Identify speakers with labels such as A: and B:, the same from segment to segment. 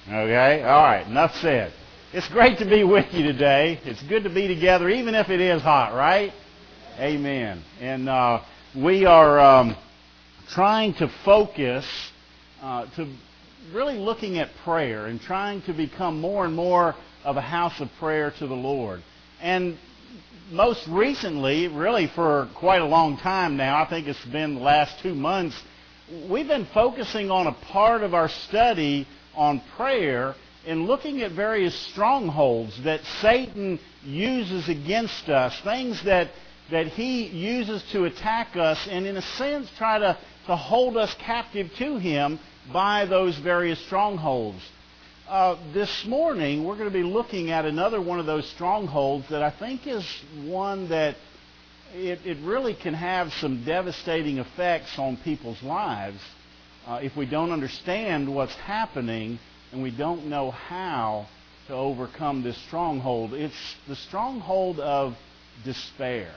A: Okay? All right, enough said. It's great to be with you today. It's good to be together, even if it is hot, right? Amen. And we are trying to focus to really looking at prayer and trying to become more and more of a house of prayer to the Lord. And most recently, really for quite a long time now, I think it's been the last 2 months, we've been focusing on a part of our study on prayer and looking at various strongholds that Satan uses against us, things that he uses to attack us and in a sense try to hold us captive to him by those various strongholds. This morning we're going to be looking at another one of those strongholds that I think is one that it really can have some devastating effects on people's lives if we don't understand what's happening and we don't know how to overcome this stronghold. It's the stronghold of despair.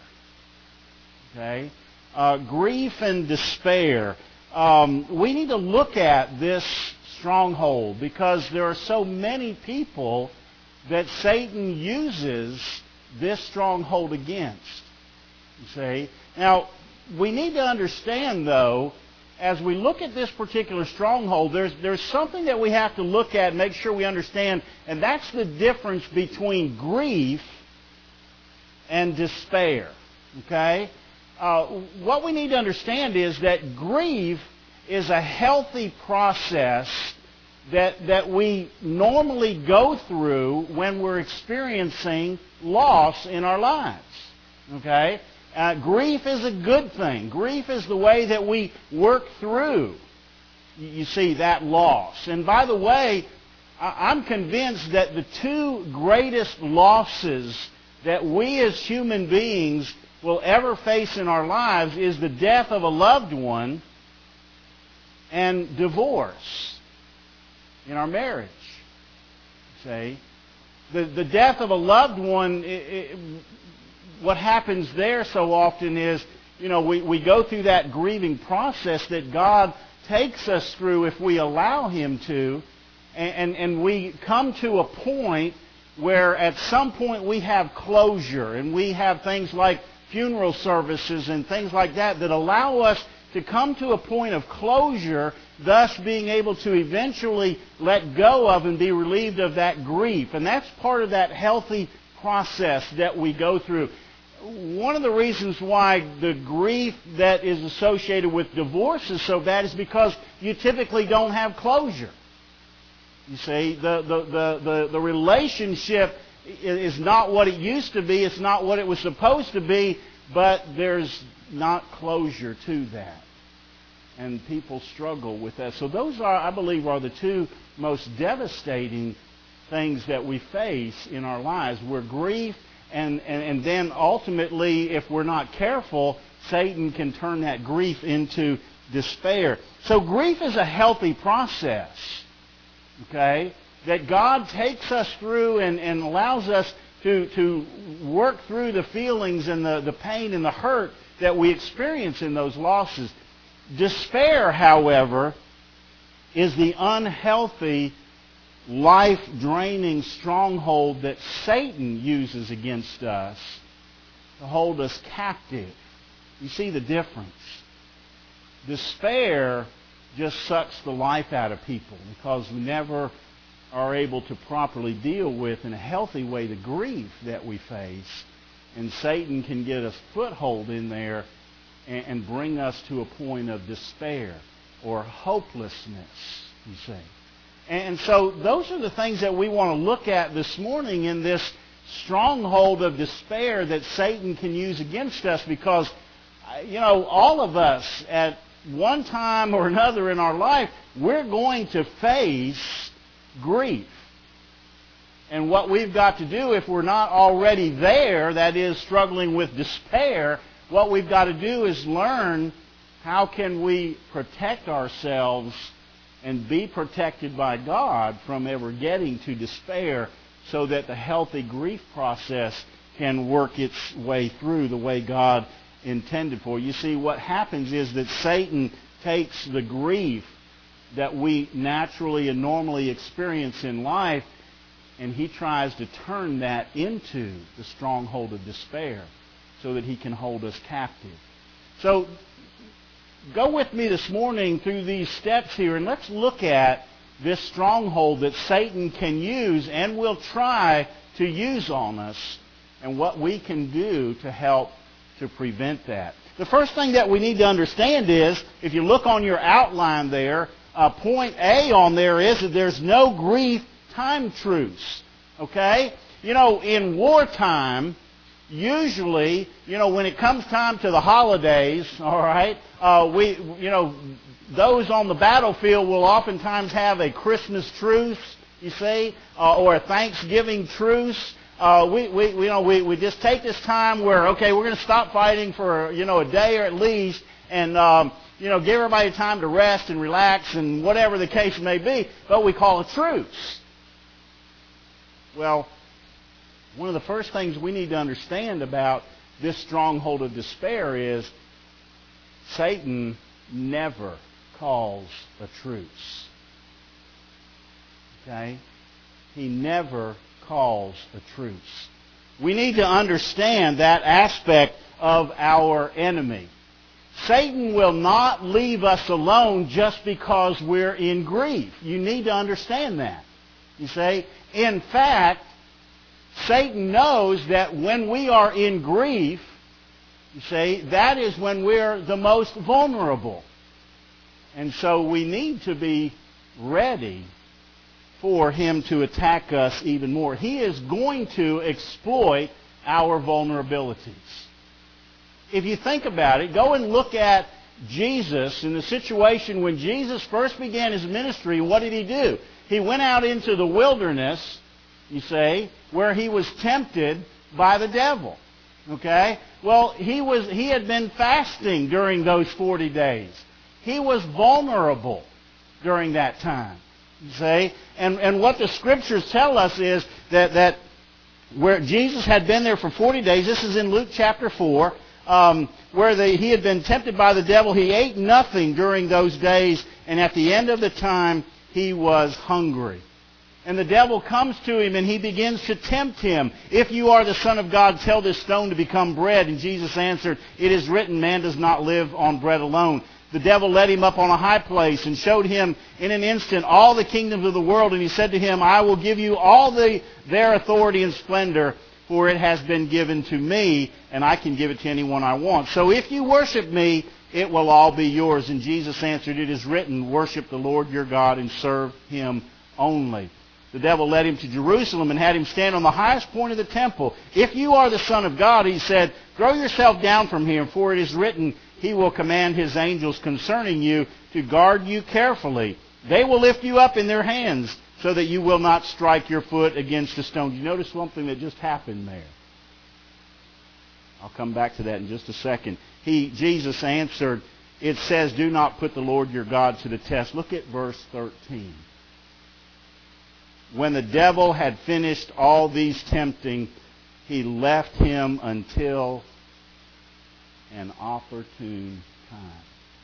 A: Okay? Grief and despair. We need to look at this stronghold because there are so many people that Satan uses this stronghold against. You see? Now, we need to understand, though, as we look at this particular stronghold, there's something that we have to look at and make sure we understand, and that's the difference between grief and despair. Okay? What we need to understand is that grief is a healthy process that we normally go through when we're experiencing loss in our lives. Okay? Grief is a good thing. Grief is the way that we work through, you see, that loss. And by the way, I'm convinced that the two greatest losses that we as human beings will ever face in our lives is the death of a loved one and divorce in our marriage. See? The death of a loved one, what happens there so often is, we go through that grieving process that God takes us through if we allow Him to, and we come to a point where at some point we have closure, and we have things like funeral services and things like that allow us to come to a point of closure, thus being able to eventually let go of and be relieved of that grief. And that's part of that healthy process that we go through. One of the reasons why the grief that is associated with divorce is so bad is because you typically don't have closure. You see, the relationship is not what it used to be. It's not what it was supposed to be, but there's not closure to that. And people struggle with that. So those are, I believe, are the two most devastating things that we face in our lives. We're grief, and then ultimately, if we're not careful, Satan can turn that grief into despair. So grief is a healthy process, okay, that God takes us through and allows us to work through the feelings and the pain and the hurt that we experience in those losses. Despair, however, is the unhealthy, life-draining stronghold that Satan uses against us to hold us captive. You see the difference. Despair just sucks the life out of people because we never are able to properly deal with in a healthy way the grief that we face. And Satan can get a foothold in there and bring us to a point of despair or hopelessness, you see. And so those are the things that we want to look at this morning in this stronghold of despair that Satan can use against us because, all of us at one time or another in our life, we're going to face grief. And what we've got to do, if we're not already there, that is struggling with despair, what we've got to do is learn how can we protect ourselves and be protected by God from ever getting to despair so that the healthy grief process can work its way through the way God intended for. You see, what happens is that Satan takes the grief that we naturally and normally experience in life, and he tries to turn that into the stronghold of despair so that he can hold us captive. So go with me this morning through these steps here, and let's look at this stronghold that Satan can use and will try to use on us, and what we can do to help to prevent that. The first thing that we need to understand is, if you look on your outline there, point A on there is that there's no grief time truce. Okay? In wartime, usually, when it comes time to the holidays, all right, those on the battlefield will oftentimes have a Christmas truce, you see, or a Thanksgiving truce. We just take this time where, okay, we're going to stop fighting for, a day or at least, and, give everybody time to rest and relax and whatever the case may be, but we call a truce. Well, one of the first things we need to understand about this stronghold of despair is Satan never calls a truce. Okay? He never calls a truce. We need to understand that aspect of our enemy. Satan will not leave us alone just because we're in grief. You need to understand that. You see? In fact, Satan knows that when we are in grief, you see, that is when we're the most vulnerable. And so we need to be ready for him to attack us even more. He is going to exploit our vulnerabilities. If you think about it, go and look at Jesus in the situation when Jesus first began his ministry. What did he do? He went out into the wilderness, you say, where he was tempted by the devil. Okay? Well, he had been fasting during those 40 days. He was vulnerable during that time. You see? And what the Scriptures tell us is that where Jesus had been there for 40 days, this is in Luke chapter 4, where he had been tempted by the devil. He ate nothing during those days, and at the end of the time, he was hungry. And the devil comes to him and he begins to tempt him. If you are the Son of God, tell this stone to become bread. And Jesus answered, it is written, man does not live on bread alone. The devil led him up on a high place and showed him in an instant all the kingdoms of the world. And he said to him, I will give you all their authority and splendor, for it has been given to me, and I can give it to anyone I want. So if you worship me, it will all be yours. And Jesus answered, it is written, worship the Lord your God and serve him only. The devil led him to Jerusalem and had him stand on the highest point of the temple. If you are the Son of God, he said, throw yourself down from here, for it is written, he will command his angels concerning you to guard you carefully. They will lift you up in their hands so that you will not strike your foot against a stone. You notice something that just happened there. I'll come back to that in just a second. Jesus answered, it says, do not put the Lord your God to the test. Look at verse 13. When the devil had finished all these tempting, he left him until an opportune time.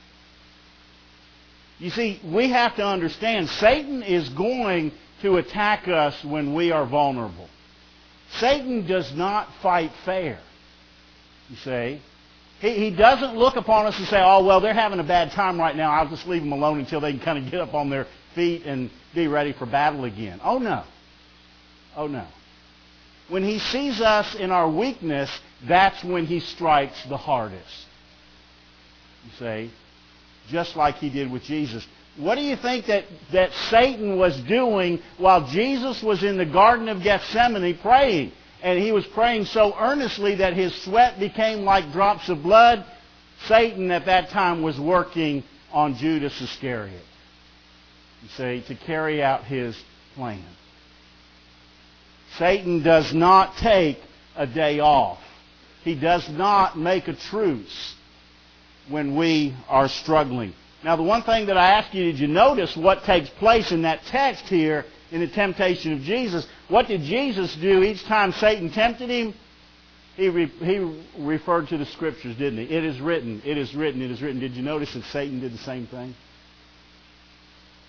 A: You see, we have to understand Satan is going to attack us when we are vulnerable. Satan does not fight fair. You see, he doesn't look upon us and say, oh, well, they're having a bad time right now. I'll just leave them alone until they can kind of get up on their feet and be ready for battle again. Oh, no. Oh, no. When he sees us in our weakness, that's when he strikes the hardest. You see, just like he did with Jesus. What do you think that Satan was doing while Jesus was in the Garden of Gethsemane praying? And he was praying so earnestly that his sweat became like drops of blood. Satan at that time was working on Judas Iscariot, you see, to carry out his plan. Satan does not take a day off. He does not make a truce when we are struggling. Now, the one thing that I ask you, did you notice what takes place in that text here in the temptation of Jesus? What did Jesus do each time Satan tempted him? He referred to the Scriptures, didn't he? It is written, it is written, it is written. Did you notice that Satan did the same thing?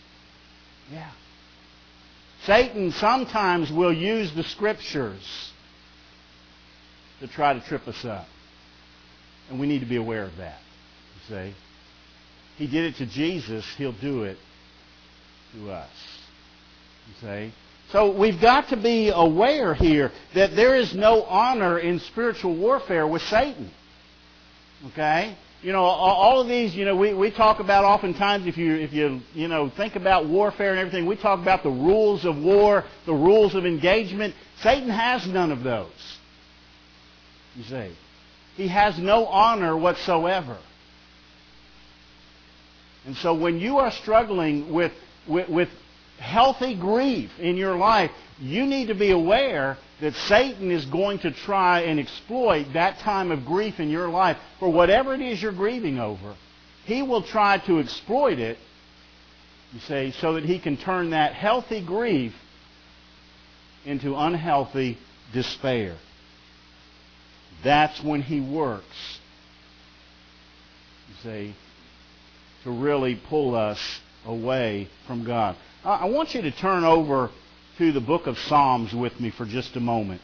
A: Yeah. Satan sometimes will use the Scriptures to try to trip us up. And we need to be aware of that. You see? He did it to Jesus. He'll do it to us. You see? So we've got to be aware here that there is no honor in spiritual warfare with Satan. Okay? You know, all of these, you know, we talk about oftentimes, if you think about warfare and everything, we talk about the rules of war, the rules of engagement. Satan has none of those. You see? He has no honor whatsoever. And so when you are struggling with healthy grief in your life, you need to be aware that Satan is going to try and exploit that time of grief in your life for whatever it is you're grieving over. He will try to exploit it, you see, so that he can turn that healthy grief into unhealthy despair. That's when he works, you see, to really pull us away from God. I want you to turn over to the book of Psalms with me for just a moment.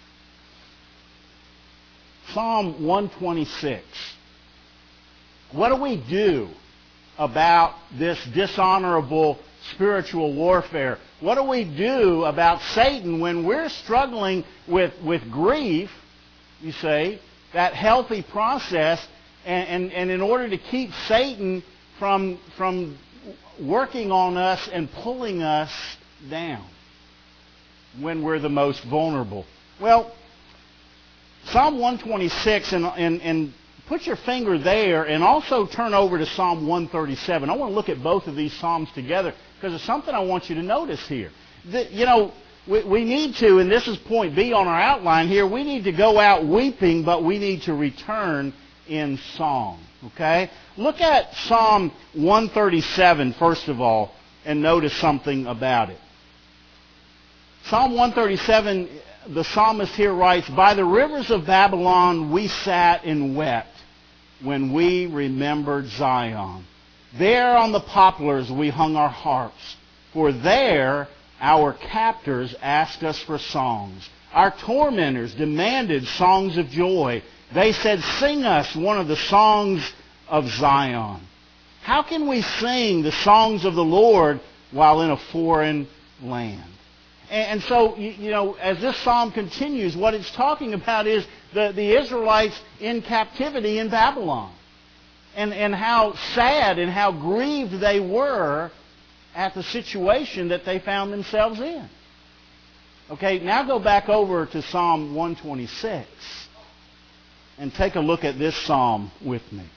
A: Psalm 126. What do we do about this dishonorable spiritual warfare? What do we do about Satan when we're struggling with grief, you see, that healthy process, and in order to keep Satan from working on us and pulling us down when we're the most vulnerable? Well, Psalm 126, and put your finger there, and also turn over to Psalm 137. I want to look at both of these Psalms together because there's something I want you to notice here. We need to, and this is point B on our outline here, we need to go out weeping, but we need to return in song. Okay? Look at Psalm 137, first of all, and notice something about it. Psalm 137, the psalmist here writes, "By the rivers of Babylon we sat and wept when we remembered Zion. There on the poplars we hung our harps, for there our captors asked us for songs. Our tormentors demanded songs of joy. They said, 'Sing us one of the songs of Zion.'" How can we sing the songs of the Lord while in a foreign land? And so, as this psalm continues, what it's talking about is the Israelites in captivity in Babylon. And how sad and how grieved they were at the situation that they found themselves in. Okay, now go back over to Psalm 126 and take a look at this psalm with me.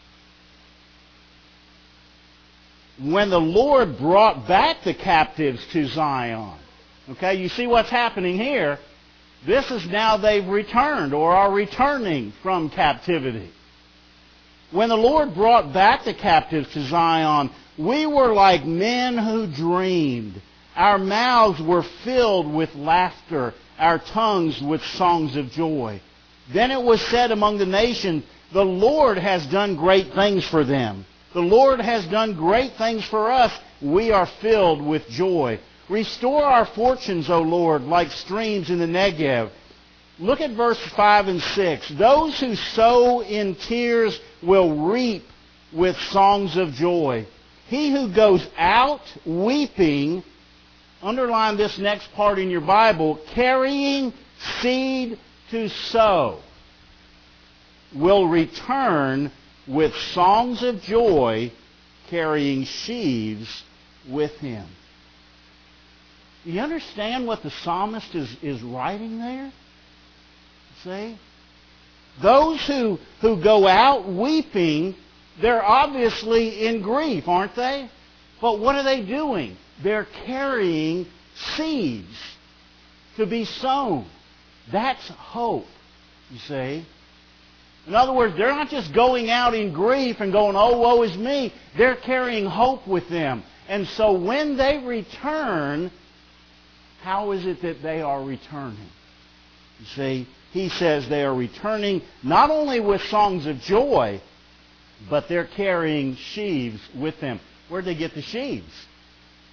A: When the Lord brought back the captives to Zion. Okay, you see what's happening here? This is now they've returned or are returning from captivity. When the Lord brought back the captives to Zion, we were like men who dreamed. Our mouths were filled with laughter, our tongues with songs of joy. Then it was said among the nations, "The Lord has done great things for them. The Lord has done great things for us. We are filled with joy. Restore our fortunes, O Lord, like streams in the Negev." Look at verse 5 and 6. "Those who sow in tears will reap with songs of joy. He who goes out weeping," underline this next part in your Bible, "carrying seed to sow, will return with songs of joy, carrying sheaves with him." Do you understand what the psalmist is writing there? See? Those who go out weeping, they're obviously in grief, aren't they? But what are they doing? They're carrying seeds to be sown. That's hope, you see. In other words, they're not just going out in grief and going, "Oh, woe is me." They're carrying hope with them. And so when they return, how is it that they are returning? You see, he says they are returning not only with songs of joy, but they're carrying sheaves with them. Where'd they get the sheaves?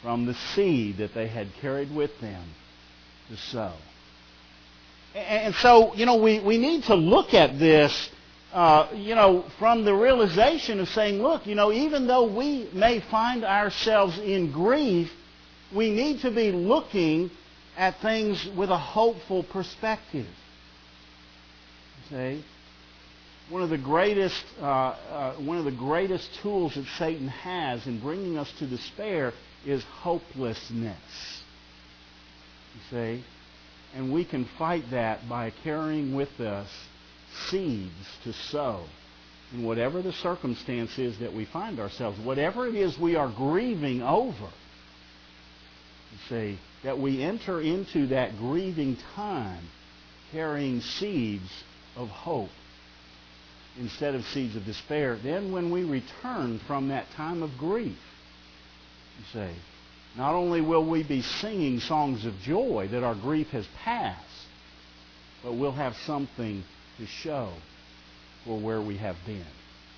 A: from the seed that they had carried with them to sow. And so, we need to look at this, from the realization of saying, look, even though we may find ourselves in grief, we need to be looking at things with a hopeful perspective. See? One of the greatest tools that Satan has in bringing us to despair is hopelessness. You see? And we can fight that by carrying with us seeds to sow in whatever the circumstance is that we find ourselves, whatever it is we are grieving over. You see, that we enter into that grieving time carrying seeds of hope instead of seeds of despair. Then when we return from that time of grief, you see, not only will we be singing songs of joy that our grief has passed, but we'll have something to show for where we have been.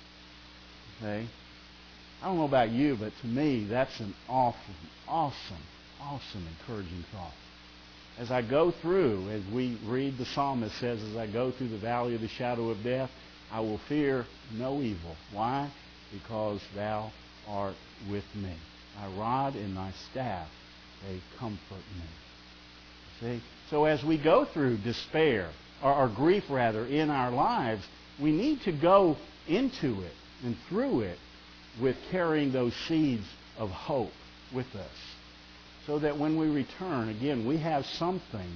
A: Okay? I don't know about you, but to me, that's an awesome, encouraging thought. As I go through, as we read, the psalmist says, as I go through the valley of the shadow of death, I will fear no evil. Why? Because thou art with me. Thy rod and thy staff, they comfort me. See? So as we go through despair, or grief rather, in our lives, we need to go into it and through it with carrying those seeds of hope with us. So that when we return, again, we have something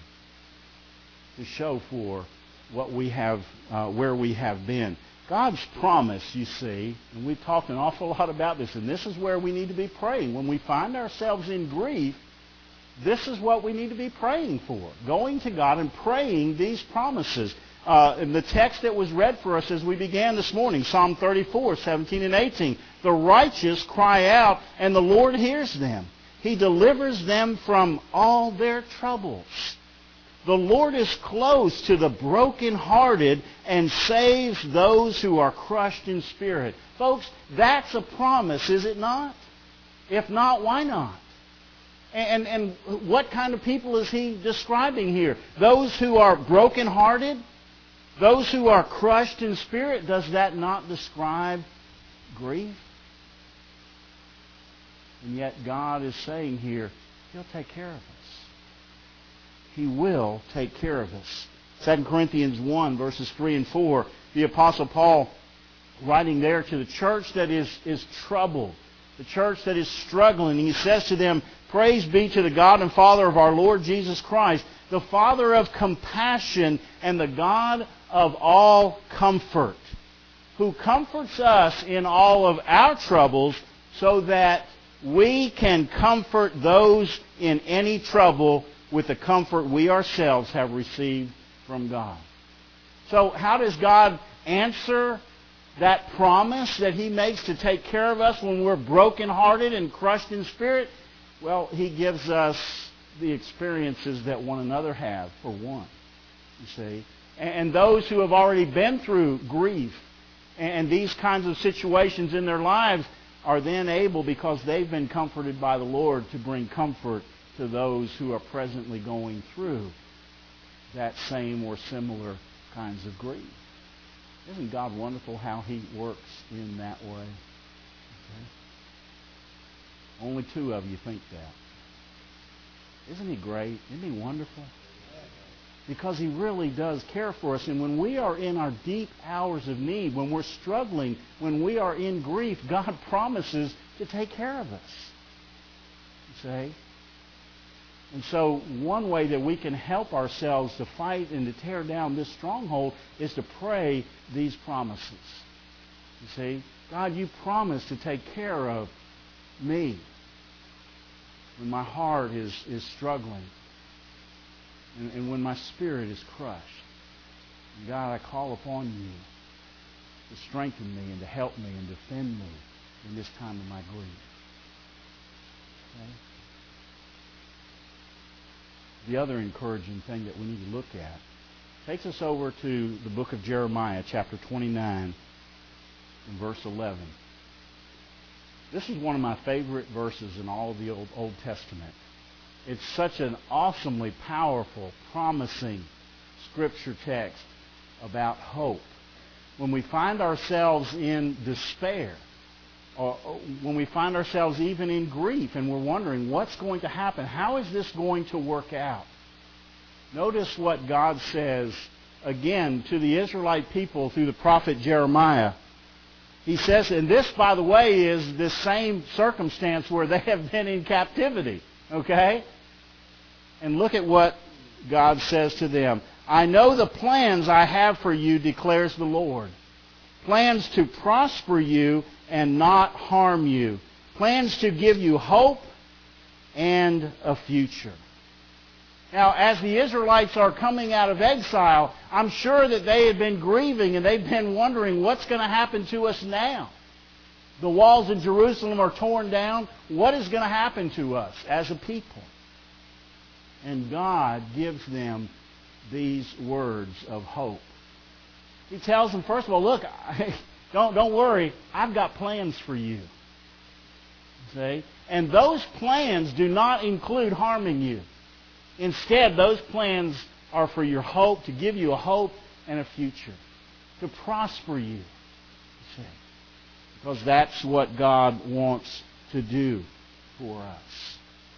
A: to show for what we have, where we have been. God's promise, you see, and we've talked an awful lot about this, and this is where we need to be praying. When we find ourselves in grief, this is what we need to be praying for. Going to God and praying these promises. In the text that was read for us as we began this morning, Psalm 34, 17 and 18. The righteous cry out, and the Lord hears them. He delivers them from all their troubles. The Lord is close to the brokenhearted and saves those who are crushed in spirit. Folks, that's a promise, is it not? If not, why not? And what kind of people is he describing here? Those who are brokenhearted? Those who are crushed in spirit? Does that not describe grief? And yet God is saying here, He'll take care of us. He will take care of us. 2 Corinthians 1, verses 3 and 4, the Apostle Paul, writing there to the church that is troubled, the church that is struggling, he says to them, Praise be to the God and Father of our Lord Jesus Christ, the Father of compassion and the God of all comfort, who comforts us in all of our troubles so that we can comfort those in any trouble with the comfort we ourselves have received from God. So how does God answer that promise that He makes to take care of us when we're brokenhearted and crushed in spirit? Well, He gives us the experiences that one another have, for one, you see. And those who have already been through grief and these kinds of situations in their lives are then able, because they've been comforted by the Lord, to bring comfort to those who are presently going through that same or similar kinds of grief. Isn't God wonderful how He works in that way? Okay. Only two of you think that. Isn't He great? Isn't He wonderful? Because He really does care for us. And when we are in our deep hours of need, when we're struggling, when we are in grief, God promises to take care of us. You see? And so one way that we can help ourselves to fight and to tear down this stronghold is to pray these promises. You see? God, You promise to take care of me when my heart is struggling and when my spirit is crushed. And God, I call upon You to strengthen me and to help me and defend me in this time of my grief. Okay? The other encouraging thing that we need to look at takes us over to the book of Jeremiah, chapter 29, and verse 11. This is one of my favorite verses in all of the Old Testament. It's such an awesomely powerful, promising Scripture text about hope. When we find ourselves in despair, or when we find ourselves even in grief and we're wondering what's going to happen, how is this going to work out? Notice what God says again to the Israelite people through the prophet Jeremiah. He says, and this, by the way, is the same circumstance where they have been in captivity. Okay? And look at what God says to them. I know the plans I have for you, declares the Lord. Plans to prosper you and not harm you. Plans to give you hope and a future. Now, as the Israelites are coming out of exile, I'm sure that they had been grieving and they've been wondering what's going to happen to us now. The walls of Jerusalem are torn down. What is going to happen to us as a people? And God gives them these words of hope. He tells them, first of all, look, don't worry, I've got plans for you. See? And those plans do not include harming you. Instead, those plans are for your hope, to give you a hope and a future, to prosper you. See? Because that's what God wants to do for us.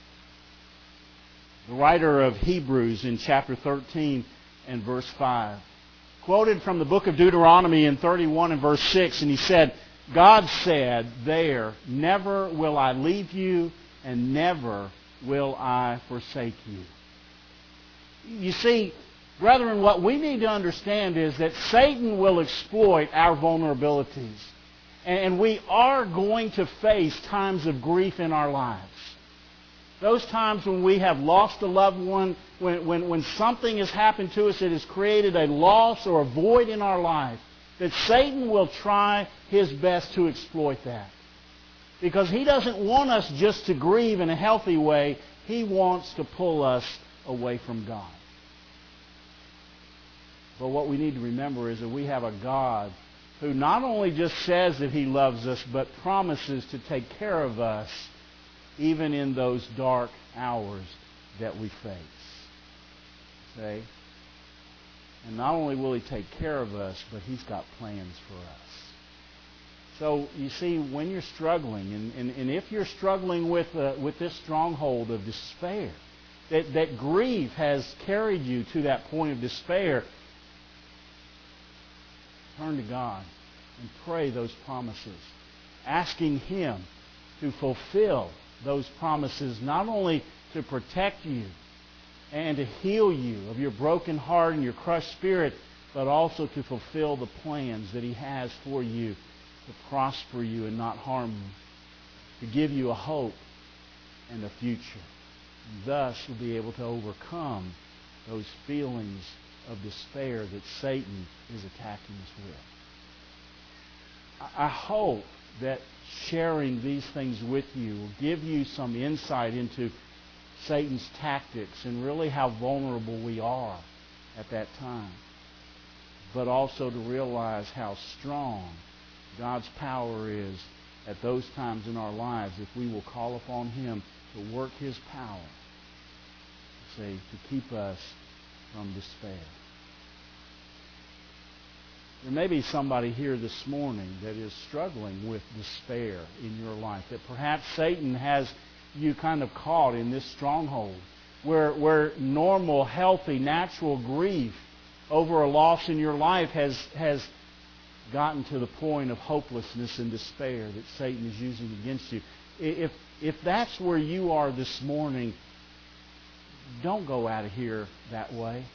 A: The writer of Hebrews in chapter 13 and verse 5 quoted from the book of Deuteronomy in 31 and verse 6, and he said, God said there, never will I leave you and never will I forsake you. You see, brethren, what we need to understand is that Satan will exploit our vulnerabilities. And we are going to face times of grief in our lives. Those times when we have lost a loved one, when something has happened to us that has created a loss or a void in our life, that Satan will try his best to exploit that. Because he doesn't want us just to grieve in a healthy way. He wants to pull us away from God. But what we need to remember is that we have a God who not only just says that He loves us, but promises to take care of us even in those dark hours that we face. See? And not only will He take care of us, but He's got plans for us. So, you see, when you're struggling, and if you're struggling with this stronghold of despair, that grief has carried you to that point of despair, turn to God and pray those promises, asking Him to fulfill those promises, not only to protect you and to heal you of your broken heart and your crushed spirit, but also to fulfill the plans that He has for you, to prosper you and not harm you, to give you a hope and a future. And thus, you'll be able to overcome those feelings of despair that Satan is attacking us with. I hope that sharing these things with you will give you some insight into Satan's tactics and really how vulnerable we are at that time. But also to realize how strong God's power is at those times in our lives if we will call upon Him to work His power, to keep us from despair. There may be somebody here this morning that is struggling with despair in your life, that perhaps Satan has you kind of caught in this stronghold where normal, healthy, natural grief over a loss in your life has gotten to the point of hopelessness and despair that Satan is using against you. If that's where you are this morning, don't go out of here that way.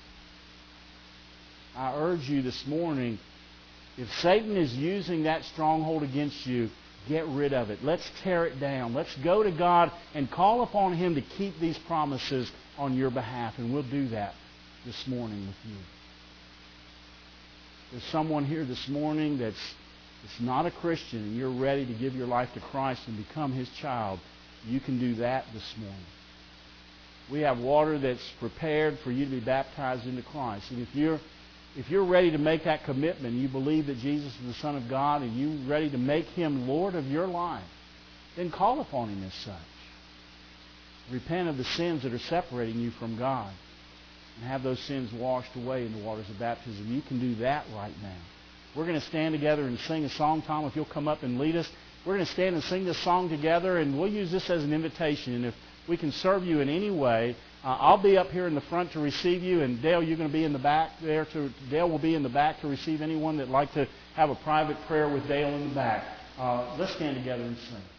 A: I urge you this morning, if Satan is using that stronghold against you, get rid of it. Let's tear it down. Let's go to God and call upon Him to keep these promises on your behalf. And we'll do that this morning with you. There's someone here this morning that's not a Christian and you're ready to give your life to Christ and become His child. You can do that this morning. We have water that's prepared for you to be baptized into Christ. And if you're ready to make that commitment, you believe that Jesus is the Son of God, and you're ready to make Him Lord of your life, then call upon Him as such. Repent of the sins that are separating you from God and have those sins washed away in the waters of baptism. You can do that right now. We're going to stand together and sing a song. Tom, if you'll come up and lead us. We're going to stand and sing this song together, and we'll use this as an invitation. And if we can serve you in any way, I'll be up here in the front to receive you, and Dale, you're going to be in the back there. Dale will be in the back to receive anyone that'd like to have a private prayer with Dale in the back. Let's stand together and sing.